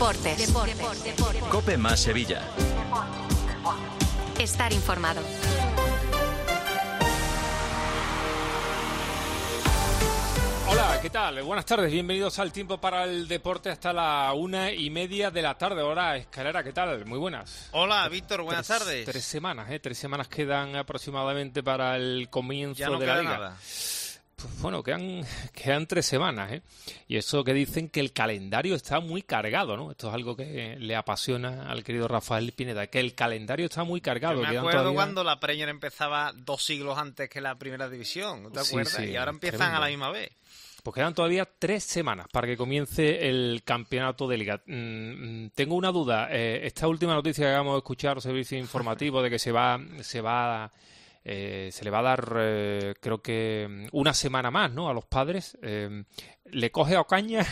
Deportes. COPE más Sevilla. Estar informado. Hola, ¿qué tal? Buenas tardes, bienvenidos al Tiempo para el Deporte hasta la 1:30 de la tarde. Hola, Escalera, ¿qué tal? Muy buenas. Hola, Víctor, buenas tardes. 3 semanas, 3 semanas quedan aproximadamente para el comienzo ya no de la liga. Nada. Pues bueno, quedan 3 semanas, Y eso que dicen que el calendario está muy cargado, ¿no? Esto es algo que le apasiona al querido Rafael Pineda, que el calendario está muy cargado. Yo me acuerdo cuando la Premier empezaba 2 siglos antes que la Primera División, ¿te acuerdas? Sí, y ahora empiezan tremendo. A la misma vez. Pues quedan todavía 3 semanas para que comience el campeonato de liga. Tengo una duda. Esta última noticia que acabamos de escuchar, servicio informativo, de que se le va a dar, creo que una semana más, ¿no? A los padres. ¿Le coge a Ocaña?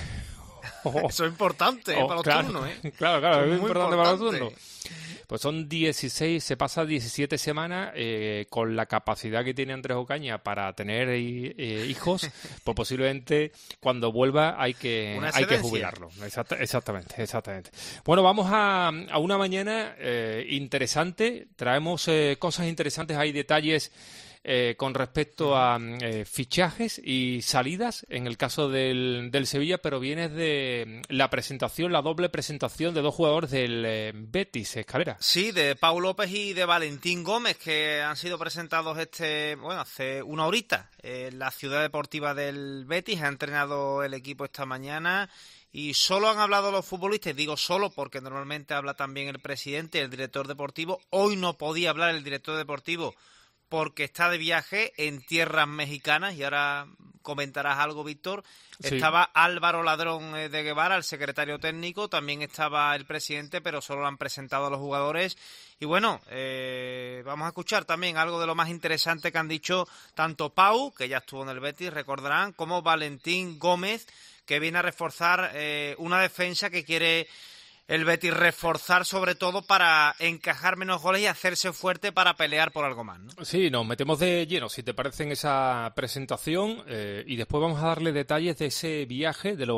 Eso es importante para los turnos, Claro, es importante para los turnos. Pues son 16, se pasa 17 semanas con la capacidad que tiene Andrés Ocaña para tener hijos, pues posiblemente cuando vuelva hay que jubilarlo. Exactamente. Bueno, vamos a una mañana interesante. Traemos cosas interesantes, hay detalles con respecto a fichajes y salidas en el caso del Sevilla, pero viene de la doble presentación de 2 jugadores del Betis, Escalera. Sí, de Pau López y de Valentín Gómez, que han sido presentados hace una horita en la ciudad deportiva del Betis. Ha entrenado el equipo esta mañana y solo han hablado los futbolistas. Digo solo porque normalmente habla también el presidente y el director deportivo. Hoy no podía hablar el director deportivo porque está de viaje en tierras mexicanas, y ahora comentarás algo, Víctor. Sí. Estaba Álvaro Ladrón de Guevara, el secretario técnico, también estaba el presidente, pero solo lo han presentado a los jugadores. Y bueno, vamos a escuchar también algo de lo más interesante que han dicho tanto Pau, que ya estuvo en el Betis, recordarán, como Valentín Gómez, que viene a reforzar una defensa que quiere el Betis reforzar, sobre todo para encajar menos goles y hacerse fuerte para pelear por algo más, ¿no? Sí, nos metemos de lleno, si te parece, en esa presentación, y después vamos a darle detalles de ese viaje de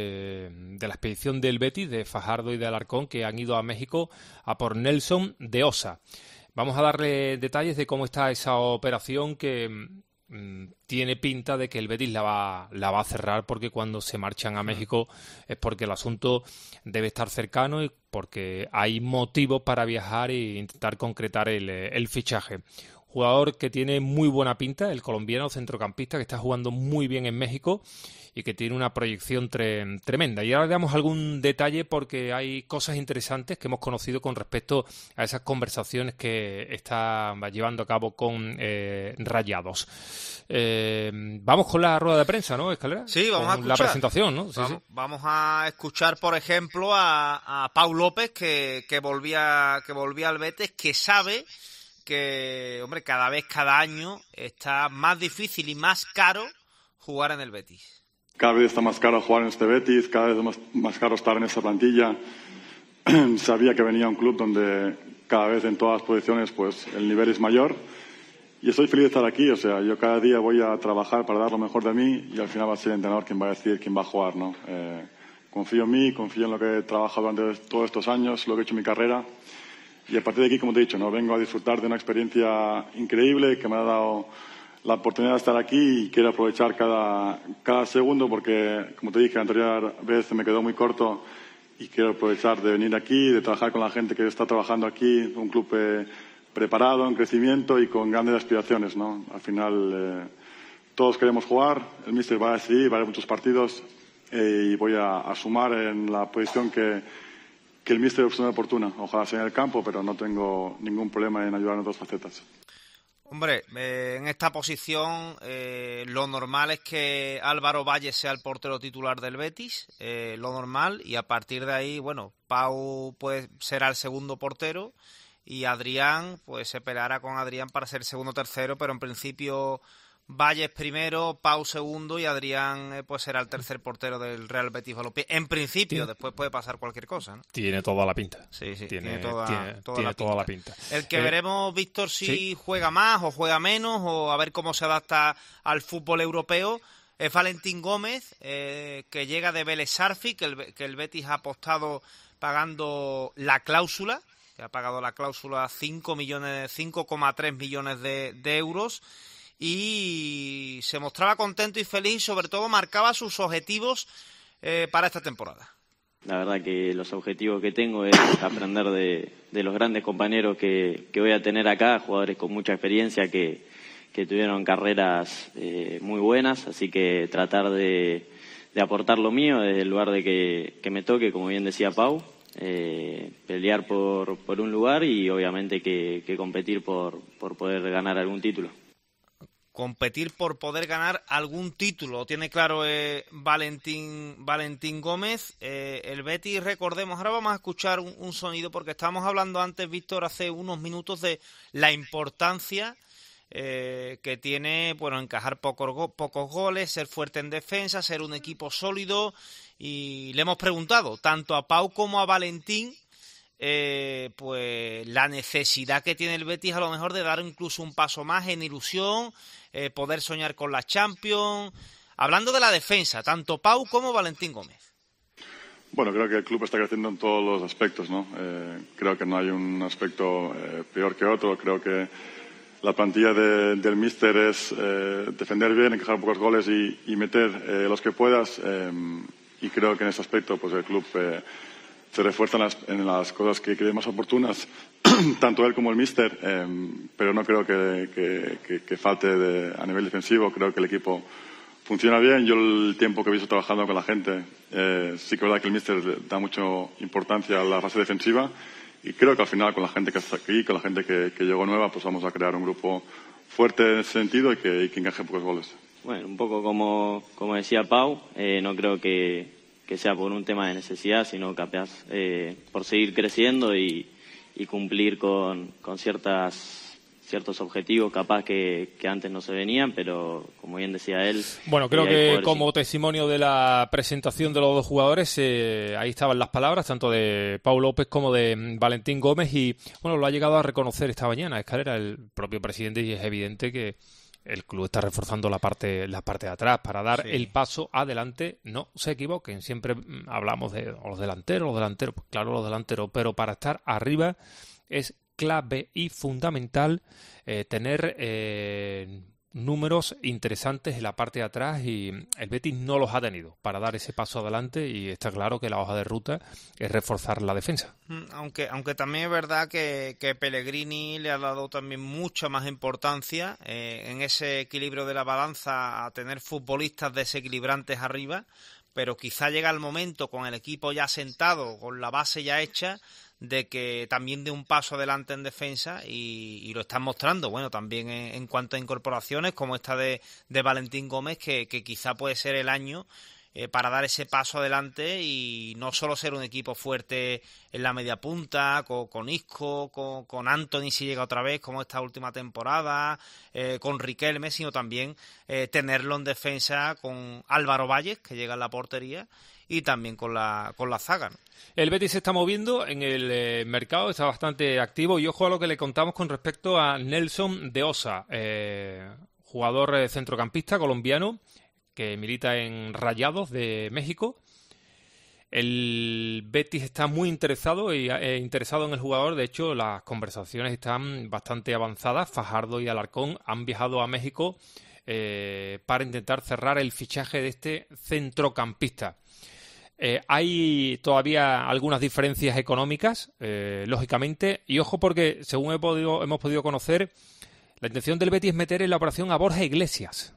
la expedición del Betis, de Fajardo y de Alarcón, que han ido a México a por Nelson de Osa. Vamos a darle detalles de cómo está esa operación que tiene pinta de que el Betis la va a cerrar, porque cuando se marchan a México es porque el asunto debe estar cercano y porque hay motivos para viajar e intentar concretar el fichaje. Jugador que tiene muy buena pinta, el colombiano centrocampista, que está jugando muy bien en México y que tiene una proyección tremenda. Y ahora le damos algún detalle porque hay cosas interesantes que hemos conocido con respecto a esas conversaciones que está llevando a cabo con Rayados. Vamos con la rueda de prensa, ¿no, Escalera? Sí, vamos a escuchar la presentación, ¿no? Sí. Vamos a escuchar, por ejemplo, a Pau López, que volvía al Betis, que sabe que, hombre, cada año está más difícil y más caro jugar en el Betis. Cada vez está más caro jugar en este Betis, cada vez más caro estar en esta plantilla. Sabía que venía a un club donde cada vez en todas las posiciones pues el nivel es mayor, y estoy feliz de estar aquí. O sea, yo cada día voy a trabajar para dar lo mejor de mí, y al final va a ser el entrenador quien va a decidir quién va a jugar, ¿no? Confío en mí, confío en lo que he trabajado durante todos estos años, lo que he hecho en mi carrera, y a partir de aquí, como te he dicho, ¿no? Vengo a disfrutar de una experiencia increíble que me ha dado la oportunidad de estar aquí, y quiero aprovechar cada segundo porque, como te dije la anterior vez, me quedó muy corto, y quiero aprovechar de venir aquí, de trabajar con la gente que está trabajando aquí, un club preparado, en crecimiento y con grandes aspiraciones, ¿no? Al final todos queremos jugar, el míster va a decidir, va a haber muchos partidos, y voy a sumar en la posición que el míster opcione oportuna. Ojalá sea en el campo, pero no tengo ningún problema en ayudar en otras facetas. Hombre, en esta posición lo normal es que Álvaro Valle sea el portero titular del Betis, lo normal, y a partir de ahí, bueno, Pau pues será el segundo portero, y Adrián pues se peleará con Adrián para ser segundo o tercero, pero en principio Valles primero, Pau segundo, y Adrián pues será el tercer portero del Real Betis Balompié. En principio, después puede pasar cualquier cosa, ¿no? Tiene toda la pinta. Sí, tiene toda la pinta. El que veremos, Víctor, si juega más o juega menos, o a ver cómo se adapta al fútbol europeo, es Valentín Gómez, que llega de Vélez Sarsfield, que el Betis ha apostado pagando la cláusula, que ha pagado la cláusula 5,3 millones de euros, y se mostraba contento y feliz, y sobre todo marcaba sus objetivos para esta temporada. La verdad que los objetivos que tengo es aprender de los grandes compañeros que voy a tener acá, jugadores con mucha experiencia que tuvieron carreras muy buenas, así que tratar de aportar lo mío desde el lugar de que me toque, como bien decía Pau, pelear por un lugar y obviamente que competir por poder ganar algún título. Competir por poder ganar algún título, lo tiene claro Valentín Gómez. El Betis, recordemos, ahora vamos a escuchar un sonido, porque estábamos hablando antes, Víctor, hace unos minutos, de la importancia que tiene, bueno, encajar pocos goles, ser fuerte en defensa, ser un equipo sólido, y le hemos preguntado tanto a Pau como a Valentín pues la necesidad que tiene el Betis a lo mejor de dar incluso un paso más en ilusión, poder soñar con la Champions. Hablando de la defensa, tanto Pau como Valentín Gómez. Bueno, creo que el club está creciendo en todos los aspectos, ¿no? Creo que no hay un aspecto peor que otro. Creo que la plantilla del míster es defender bien, encajar pocos goles y meter los que puedas. Y creo que en ese aspecto pues el club se refuerza en las cosas que cree más oportunas, tanto él como el míster, pero no creo que falte a nivel defensivo. Creo que el equipo funciona bien. Yo el tiempo que he visto trabajando con la gente, sí que es verdad que el míster da mucha importancia a la fase defensiva, y creo que al final con la gente que está aquí, con la gente que llegó nueva, pues vamos a crear un grupo fuerte en ese sentido y que encaje pocos goles. Bueno, un poco como decía Pau, no creo que sea por un tema de necesidad, sino capaz por seguir creciendo y cumplir con ciertos objetivos capaz que antes no se venían, pero como bien decía él... Bueno, creo que como testimonio de la presentación de los dos jugadores, ahí estaban las palabras, tanto de Pau López como de Valentín Gómez, y bueno, lo ha llegado a reconocer esta mañana Escalera, el propio presidente, y es evidente que el club está reforzando la parte de atrás para dar el paso adelante. No se equivoquen, siempre hablamos de los delanteros, pues claro, los delanteros, pero para estar arriba es clave y fundamental tener números interesantes en la parte de atrás, y el Betis no los ha tenido para dar ese paso adelante, y está claro que la hoja de ruta es reforzar la defensa. Aunque también es verdad que Pellegrini le ha dado también mucha más importancia en ese equilibrio de la balanza a tener futbolistas desequilibrantes arriba, pero quizá llega el momento, con el equipo ya sentado, con la base ya hecha, de que también dé un paso adelante en defensa, y lo están mostrando, bueno, también en cuanto a incorporaciones como esta de Valentín Gómez, que quizá puede ser el año para dar ese paso adelante y no solo ser un equipo fuerte en la media punta, con Isco, con Antony si llega otra vez, como esta última temporada, con Riquelme, sino también tenerlo en defensa con Álvaro Valles, que llega en la portería, y también con la zaga, ¿no? El Betis se está moviendo en el mercado, está bastante activo, y ojo a lo que le contamos con respecto a Nelson de Osa, jugador centrocampista colombiano que milita en Rayados de México. El Betis está muy interesado en el jugador. De hecho, las conversaciones están bastante avanzadas. Fajardo y Alarcón han viajado a México para intentar cerrar el fichaje de este centrocampista. Hay todavía algunas diferencias económicas, lógicamente, y ojo porque, según hemos podido conocer, la intención del Betis es meter en la operación a Borja Iglesias,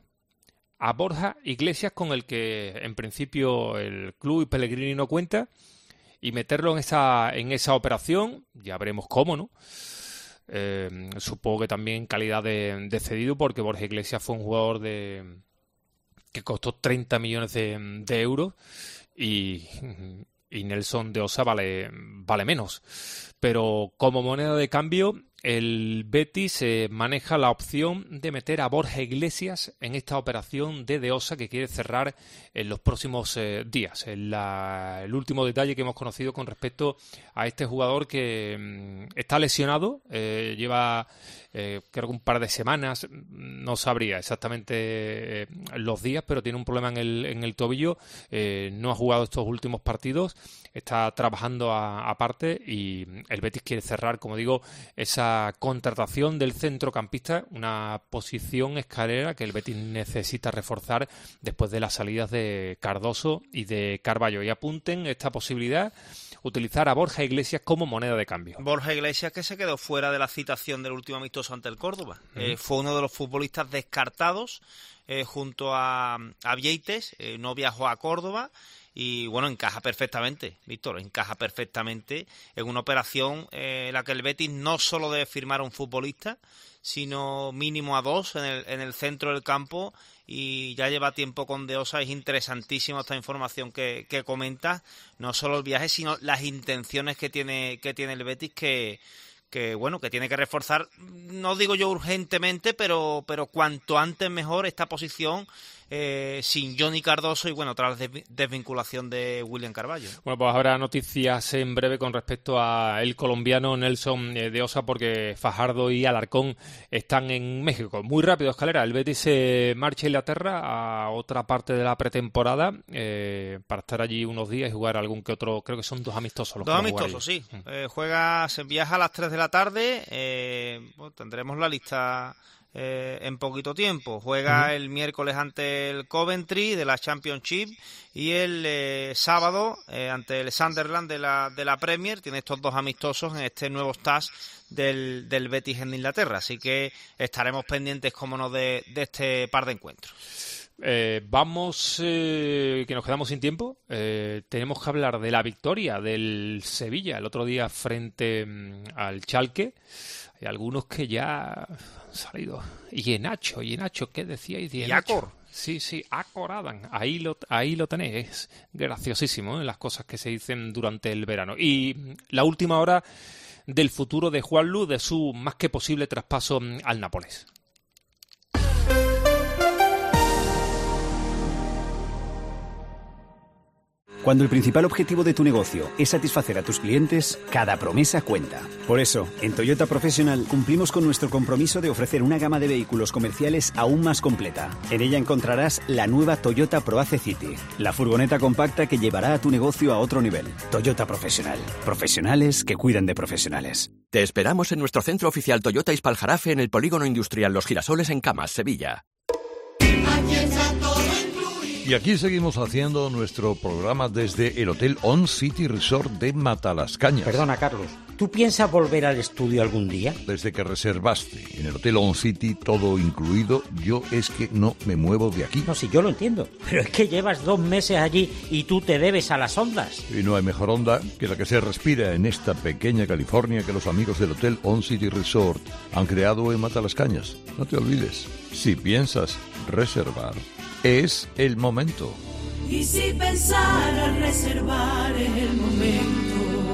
con el que en principio el club y Pellegrini no cuenta, y meterlo en esa operación. Ya veremos cómo, ¿no? Supongo que también en calidad de cedido, porque Borja Iglesias fue un jugador que costó 30 millones de euros, y Nelson de Osa vale menos. Pero como moneda de cambio, el Betis maneja la opción de meter a Borja Iglesias en esta operación de Osa que quiere cerrar en los próximos días. El último detalle que hemos conocido con respecto a este jugador que está lesionado, lleva creo que un par de semanas, no sabría exactamente los días, pero tiene un problema en el tobillo, no ha jugado estos últimos partidos, está trabajando aparte y el Betis quiere cerrar, como digo, esa contratación del centrocampista, una posición escalera que el Betis necesita reforzar después de las salidas de Cardoso y de Carballo. Y apunten esta posibilidad, utilizar a Borja Iglesias como moneda de cambio. Borja Iglesias, que se quedó fuera de la citación del último amistoso ante el Córdoba. Fue uno de los futbolistas descartados junto a Vieites, no viajó a Córdoba. Y bueno, encaja perfectamente, Víctor, encaja perfectamente en una operación en la que el Betis no solo debe firmar a un futbolista, sino mínimo a dos en el centro del campo, y ya lleva tiempo con De Osa. Es interesantísima esta información que comentas, no solo el viaje, sino las intenciones que tiene el Betis, que tiene que reforzar, no digo yo urgentemente, pero cuanto antes mejor esta posición, sin Johnny Cardoso y tras la desvinculación de William Carballo. Bueno, pues habrá noticias en breve con respecto a el colombiano Nelson De Osa, porque Fajardo y Alarcón están en México. Muy rápido, Escalera, el Betis se marcha a Inglaterra a otra parte de la pretemporada para estar allí unos días y jugar algún que otro, creo que son 2 amistosos. Dos amistosos, sí. Se viaja a las 3 de la tarde, tendremos la lista en poquito tiempo. Juega el miércoles ante el Coventry de la Championship y el sábado ante el Sunderland de la Premier. Tiene estos 2 amistosos en este nuevo stage del Betis en Inglaterra, así que estaremos pendientes, como no, de este par de encuentros. Vamos, que nos quedamos sin tiempo. Tenemos que hablar de la victoria del Sevilla el otro día frente al Schalke. Hay algunos que ya han salido. Y Nacho, ¿qué decíais de Nacho? Sí, Acor Adam. Ahí lo tenéis. Es graciosísimo, las cosas que se dicen durante el verano. Y la última hora del futuro de Juanlu, de su más que posible traspaso al Nápoles. Cuando el principal objetivo de tu negocio es satisfacer a tus clientes, cada promesa cuenta. Por eso, en Toyota Professional cumplimos con nuestro compromiso de ofrecer una gama de vehículos comerciales aún más completa. En ella encontrarás la nueva Toyota ProAce City, la furgoneta compacta que llevará a tu negocio a otro nivel. Toyota Professional. Profesionales que cuidan de profesionales. Te esperamos en nuestro centro oficial Toyota Ispaljarafe en el Polígono Industrial Los Girasoles en Camas, Sevilla. Y aquí seguimos haciendo nuestro programa desde el Hotel On City Resort de Matalascañas. Perdona, Carlos, ¿tú piensas volver al estudio algún día? Desde que reservaste en el Hotel On City todo incluido, yo es que no me muevo de aquí. No, sí, yo lo entiendo, pero es que llevas 2 meses allí y tú te debes a las ondas. Y no hay mejor onda que la que se respira en esta pequeña California que los amigos del Hotel On City Resort han creado en Matalascañas. No te olvides, si piensas reservar, es el momento. Y si pensara reservar es el momento.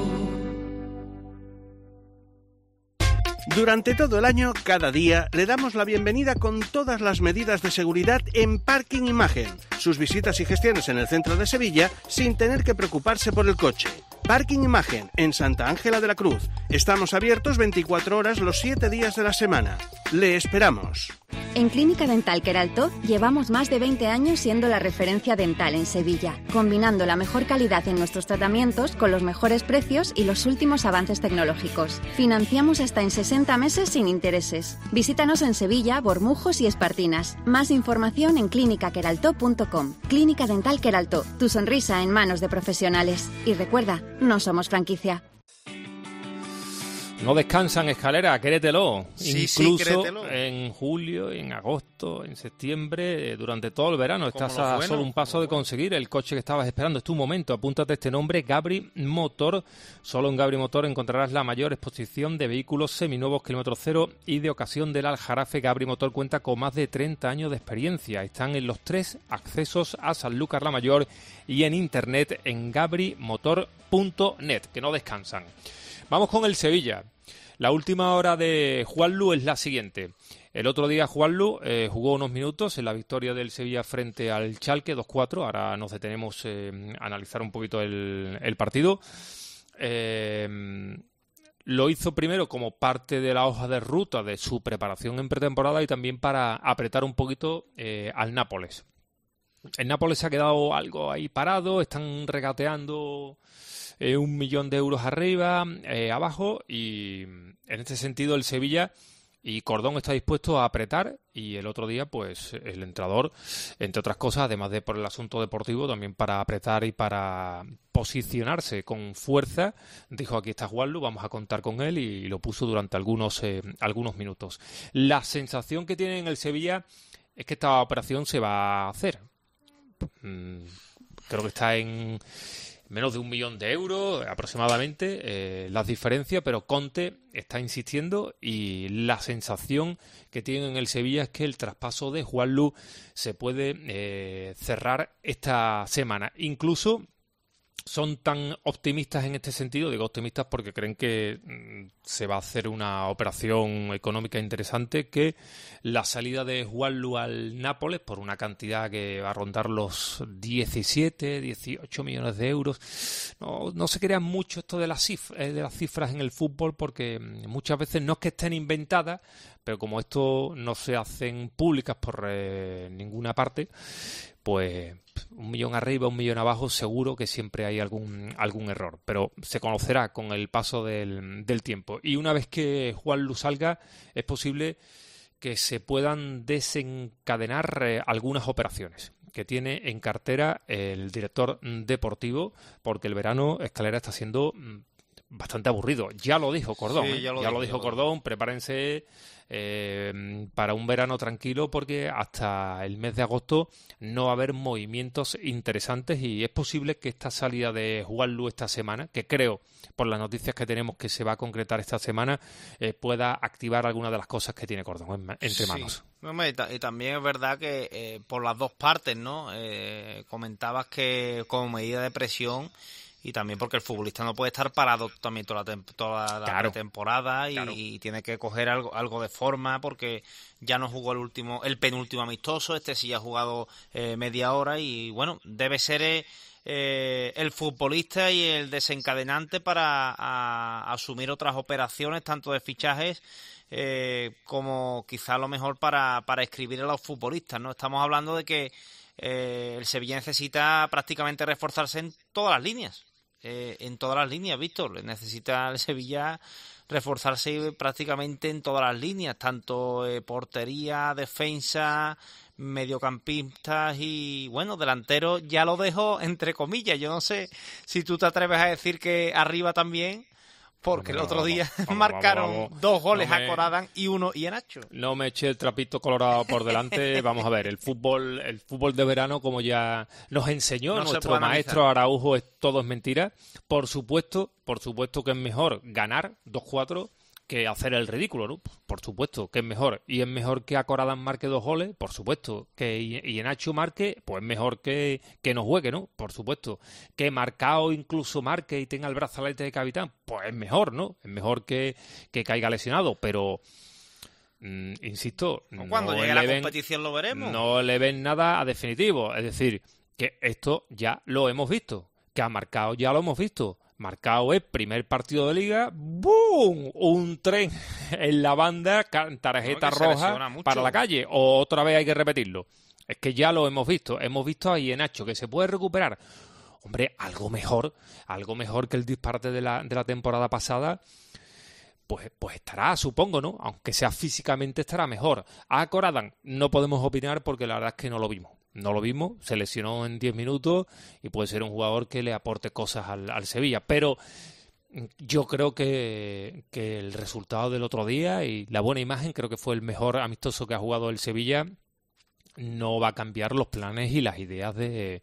Durante todo el año, cada día, le damos la bienvenida con todas las medidas de seguridad en Parking Imagen. Sus visitas y gestiones en el centro de Sevilla sin tener que preocuparse por el coche. Parking Imagen, en Santa Ángela de la Cruz. Estamos abiertos 24 horas los 7 días de la semana. Le esperamos. En Clínica Dental Queraltó llevamos más de 20 años siendo la referencia dental en Sevilla, combinando la mejor calidad en nuestros tratamientos con los mejores precios y los últimos avances tecnológicos. Financiamos hasta en 60 meses sin intereses. Visítanos en Sevilla, Bormujos y Espartinas. Más información en clinicaqueraltó.com. Clínica Dental Queraltó, tu sonrisa en manos de profesionales. Y recuerda, no somos franquicia. No descansan, Escalera, créetelo. Sí, incluso créetelo. En julio, en agosto, en septiembre, durante todo el verano. Estás a solo un paso de conseguir el coche que estabas esperando. Es tu momento. Apúntate este nombre, Gabri Motor. Solo en Gabri Motor encontrarás la mayor exposición de vehículos seminuevos, kilómetro cero y de ocasión del Aljarafe. Gabri Motor cuenta con más de 30 años de experiencia. Están en los 3 accesos a Sanlúcar la Mayor y en internet en gabrimotor.net. Que no descansan. Vamos con el Sevilla. La última hora de Juanlu es la siguiente. El otro día Juanlu jugó unos minutos en la victoria del Sevilla frente al Schalke 2-4. Ahora nos detenemos a analizar un poquito el partido. Lo hizo primero como parte de la hoja de ruta de su preparación en pretemporada y también para apretar un poquito al Nápoles. El Nápoles se ha quedado algo ahí parado, están regateando 1 millón de euros arriba, abajo, y en este sentido el Sevilla y Cordón está dispuesto a apretar, y el otro día pues el entrenador, entre otras cosas, además de por el asunto deportivo, también para apretar y para posicionarse con fuerza, dijo: aquí está Juanlu, vamos a contar con él, y lo puso durante algunos minutos. La sensación que tiene en el Sevilla es que esta operación se va a hacer. Creo que está en menos de 1 millón de euros aproximadamente las diferencias, pero Conte está insistiendo, y la sensación que tienen en el Sevilla es que el traspaso de Juanlu se puede cerrar esta semana. Incluso son tan optimistas en este sentido, digo optimistas porque creen que se va a hacer una operación económica interesante, que la salida de Juanlu al Nápoles por una cantidad que va a rondar los 17, 18 millones de euros. No se crean mucho esto de las cifras en el fútbol, porque muchas veces no es que estén inventadas, pero como esto no se hacen públicas por ninguna parte, pues 1 millón arriba, 1 millón abajo, seguro que siempre hay algún error, pero se conocerá con el paso del tiempo. Y una vez que Juanlu salga, es posible que se puedan desencadenar algunas operaciones que tiene en cartera el director deportivo, porque el verano Escalera está siendo bastante aburrido. Ya lo dijo Cordón, sí, ya lo dijo Cordón, prepárense para un verano tranquilo, porque hasta el mes de agosto no va a haber movimientos interesantes, y es posible que esta salida de Juanlu esta semana, que creo por las noticias que tenemos que se va a concretar esta semana, pueda activar algunas de las cosas que tiene Cordón entre manos. Y también es verdad que por las dos partes, ¿no? Comentabas que como medida de presión, y también porque el futbolista no puede estar parado también toda la temporada, y tiene que coger algo de forma, porque ya no jugó el penúltimo amistoso, este sí ha jugado media hora, y bueno, debe ser el futbolista y el desencadenante para asumir otras operaciones, tanto de fichajes como quizá a lo mejor para escribir a los futbolistas, ¿no? Estamos hablando de que el Sevilla necesita prácticamente reforzarse en todas las líneas. Víctor, necesita el Sevilla reforzarse prácticamente en todas las líneas, tanto portería, defensa, mediocampistas y, bueno, delanteros ya lo dejo entre comillas. Yo no sé si tú te atreves a decir que arriba también, porque el otro día marcaron 2 goles a Corada y 1 y a Nacho. No me eché el trapito colorado por delante. Vamos a ver, el fútbol de verano, como ya nos enseñó nuestro maestro Araujo, todo es mentira. Por supuesto que es mejor ganar 2-4 que hacer el ridículo, ¿no? Por supuesto que es mejor. Y es mejor que Coradán marque 2 goles, por supuesto. Que Nacho marque, pues mejor que no juegue, ¿no? Por supuesto. Que Marcao incluso marque y tenga el brazalete de capitán, pues es mejor, ¿no? Es mejor que caiga lesionado, pero insisto, cuando llegue la competición lo veremos. No le ven nada a definitivo. Es decir, que esto ya lo hemos visto. Que a Marcao ya lo hemos visto. Marcao es primer partido de liga, ¡boom! Un tren en la banda, tarjeta roja para la calle, o otra vez hay que repetirlo. Es que ya lo hemos visto a Ienacho, que se puede recuperar. Hombre, algo mejor que el disparate de la temporada pasada, pues estará, supongo, ¿no? Aunque sea físicamente estará mejor. A Coradán no podemos opinar porque la verdad es que no lo vimos. Se lesionó en 10 minutos y puede ser un jugador que le aporte cosas al Sevilla. Pero yo creo que el resultado del otro día y la buena imagen, creo que fue el mejor amistoso que ha jugado el Sevilla, no va a cambiar los planes y las ideas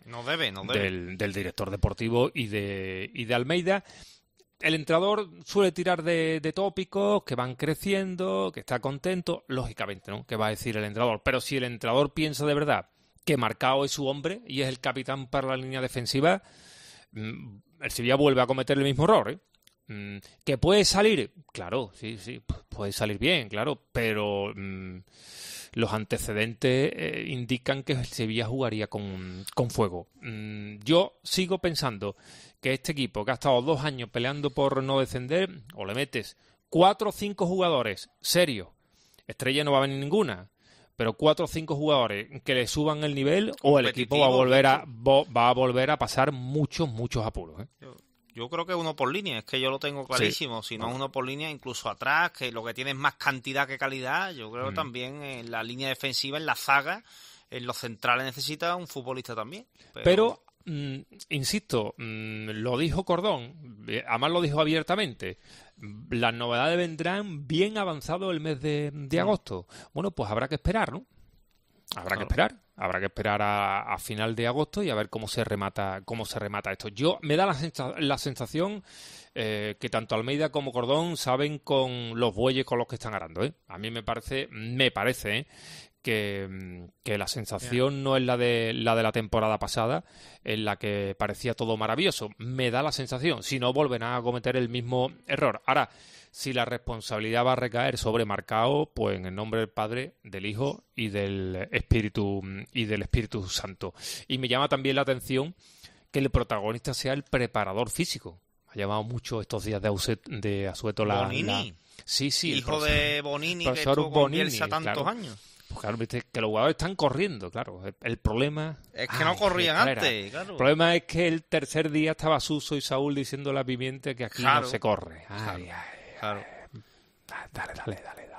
del director deportivo y de Almeida. El entrenador suele tirar de tópicos que van creciendo, que está contento, lógicamente, ¿no? ¿Qué va a decir el entrenador? Pero si el entrenador piensa de verdad que Marcao es su hombre y es el capitán para la línea defensiva, el Sevilla vuelve a cometer el mismo error, ¿eh? ¿Que puede salir? Claro, sí, puede salir bien, claro, pero los antecedentes indican que el Sevilla jugaría con fuego. Yo sigo pensando que este equipo, que ha estado 2 años peleando por no descender, o le metes 4 o 5 jugadores serios, estrella no va a venir ninguna, pero 4 o 5 jugadores que le suban el nivel, o el equipo va a volver a pasar muchos apuros, ¿eh? Yo creo que uno por línea, es que yo lo tengo clarísimo. Si no es uno por línea, incluso atrás, que lo que tiene es más cantidad que calidad. Yo creo que también en la línea defensiva, en la zaga, en los centrales necesita un futbolista también. Pero insisto, lo dijo Cordón, además lo dijo abiertamente, las novedades vendrán bien avanzado el mes de agosto. Bueno, pues habrá que esperar, ¿no? Habrá que esperar a final de agosto y a ver cómo se remata esto. Yo me da la sensación que tanto Almeida como Cordón saben con los bueyes con los que están arando, ¿eh? A mí me parece que la sensación no es la de la temporada pasada, en la que parecía todo maravilloso. Me da la sensación, si no volverán a cometer el mismo error. Ahora, si la responsabilidad va a recaer sobre Marcao, pues en el nombre del Padre, del Hijo y del Espíritu Santo. Y me llama también la atención que el protagonista sea el preparador físico. Ha llamado mucho estos días de asueto Bonini. Sí, hijo de Bonini, que estuvo con Bielsa tantos años. Pues claro, viste que los jugadores están corriendo, claro. El problema es que no corrían antes, claro. El problema es que el tercer día estaba Suso y Saúl diciéndole a Pimiente que aquí no se corre. Claro. Dale.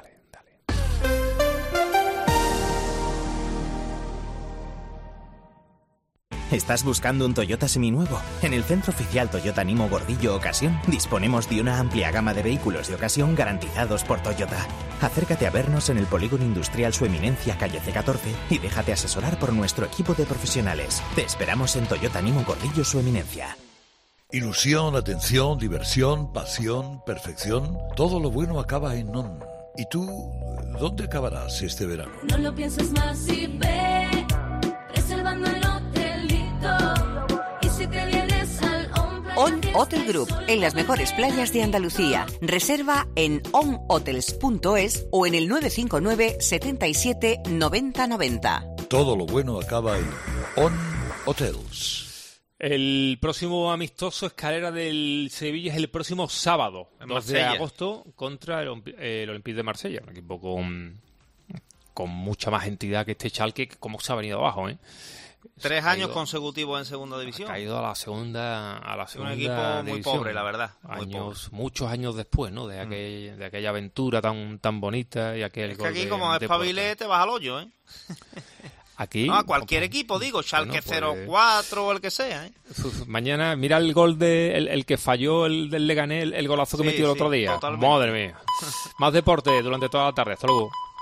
¿Estás buscando un Toyota seminuevo? En el Centro Oficial Toyota Nimo Gordillo Ocasión disponemos de una amplia gama de vehículos de ocasión garantizados por Toyota. Acércate a vernos en el Polígono Industrial Su Eminencia, calle C14, y déjate asesorar por nuestro equipo de profesionales. Te esperamos en Toyota Nimo Gordillo Su Eminencia. Ilusión, atención, diversión, pasión, perfección. Todo lo bueno acaba en ON. ¿Y tú dónde acabarás este verano? No lo pienses más y ve, reservando el hotelito. Y si te vienes al ON Hotel Group, en las mejores playas de Andalucía. Reserva en onhotels.es o en el 959 77 90 90. Todo lo bueno acaba en ON Hotels. El próximo amistoso Escalera del Sevilla es el próximo sábado, 2 de agosto, contra el Olympique de Marsella, un equipo con mucha más entidad que este Schalke, que como se ha venido abajo, ¿eh? 3 años consecutivos en segunda división. Ha caído a la segunda un equipo muy pobre, la verdad. Muchos años después, ¿no? De aquella aventura tan bonita y aquel. Es que aquí, como espabilé, te vas al hoyo, ¿eh? Aquí, a cualquier equipo, digo, Schalke 04 o el que sea, ¿eh? Mañana, mira el gol el que falló del Leganés, el golazo que metió el otro día. Totalmente. Madre mía. Más deporte durante toda la tarde. Hasta luego.